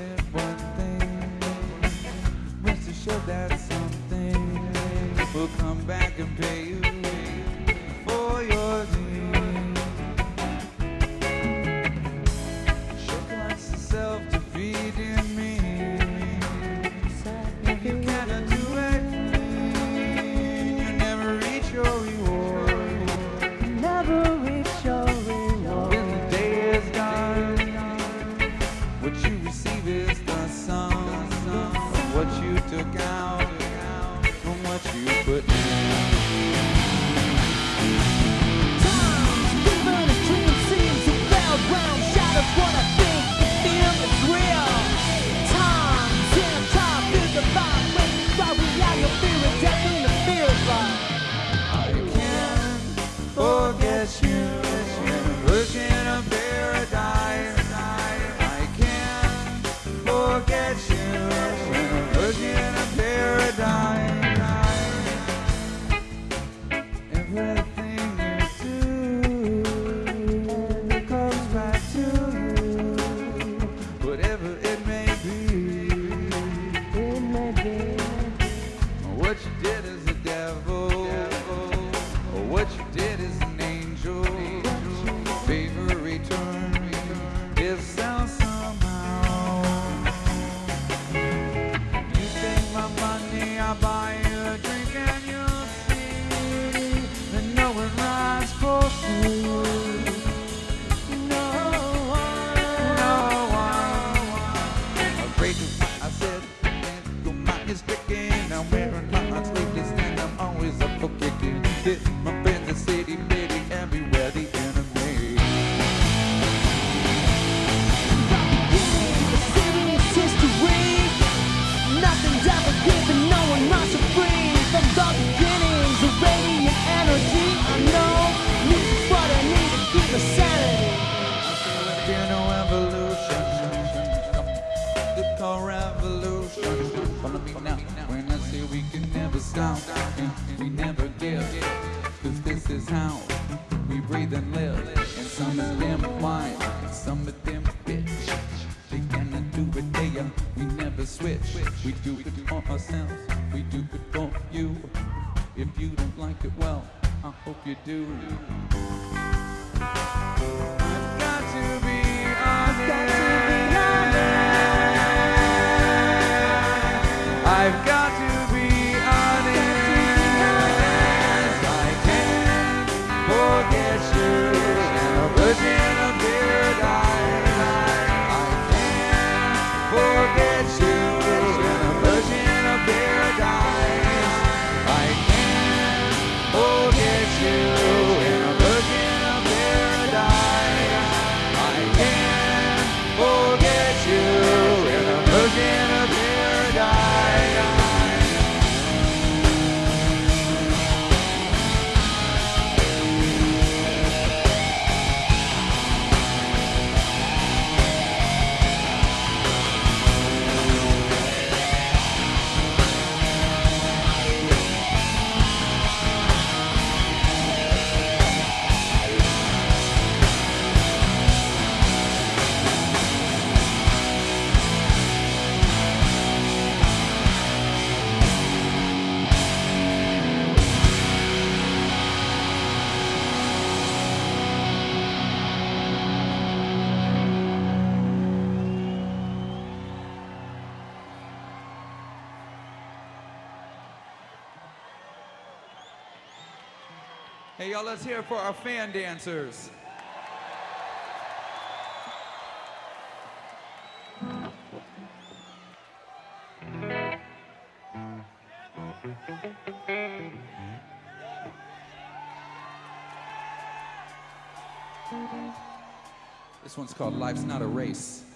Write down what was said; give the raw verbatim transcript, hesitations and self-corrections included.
said one thing. Rest assured that something will come back and pay you for your need. Shook likes herself to feed in me. If you cannot do it clean, you never reach your reward. Never reach your reward. When the day is done, what you receive is the sum of what you took out from what you put in. Times given a dream seems a battleground. Shadows what I think the feel is real. Times in a time is a vibe. When you cry, we out your fear of death in the fear of life. I can't forget you, virgin of paradise. I can't forget you, virgin of paradise. Everything you do comes back to you, whatever it may be. It may be. What you did is a devil, or what you did is an angel. Favor return itself somehow. You take my money, I buy you a drink, and you'll see that no one rides for food. No one. No one. Afraid of what I said, and your mind is stricken. I'm wearing my heart sleeveless, and I'm always up for kicking. Hitting my friends in city, bitty, everywhere the enemy. The serious history. Nothing's ever given, no one runs free. From the beginnings, a radiant energy. I know music's what I need to keep my sanity. Fear no evolution. The call revolution. Follow me now. When I say we can never stop, and we never give. Cause this is how we breathe and live. And some of them whine, and some of them bitch. They cannot do it, they are. We never switch. We do it for ourselves. We do it for you. If you don't like it, well, I hope you do. I've got to be honest. I've got to be honest. I can't forget you, a virgin of paradise. I can't forget you, a virgin of paradise. I can't forget you, a virgin of paradise. I can't forget you, a virgin of paradise. Hey, y'all, let's hear it for our fan dancers. This one's called Life's Not a Race.